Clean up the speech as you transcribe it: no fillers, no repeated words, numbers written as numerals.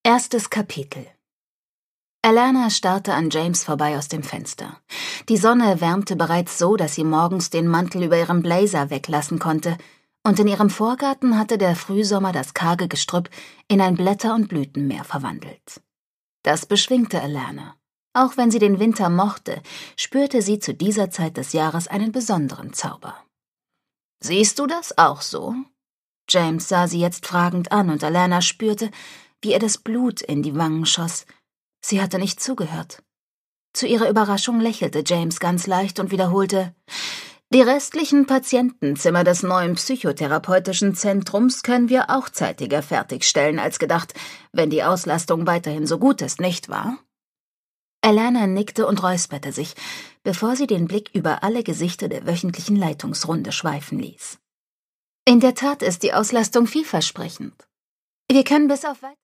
Erstes Kapitel. Alana starrte an James vorbei aus dem Fenster. Die Sonne wärmte bereits so, dass sie morgens den Mantel über ihrem Blazer weglassen konnte, und in ihrem Vorgarten hatte der Frühsommer das karge Gestrüpp in ein Blätter- und Blütenmeer verwandelt. Das beschwingte Alana. Auch wenn sie den Winter mochte, spürte sie zu dieser Zeit des Jahres einen besonderen Zauber. »Siehst du das auch so?« James sah sie jetzt fragend an, und Alana spürte, wie ihr das Blut in die Wangen schoss. Sie hatte nicht zugehört. Zu ihrer Überraschung lächelte James ganz leicht und wiederholte: »Die restlichen Patientenzimmer des neuen psychotherapeutischen Zentrums können wir auch zeitiger fertigstellen als gedacht, wenn die Auslastung weiterhin so gut ist, nicht wahr?« Alana nickte und räusperte sich, bevor sie den Blick über alle Gesichter der wöchentlichen Leitungsrunde schweifen ließ. »In der Tat ist die Auslastung vielversprechend. Wir können bis auf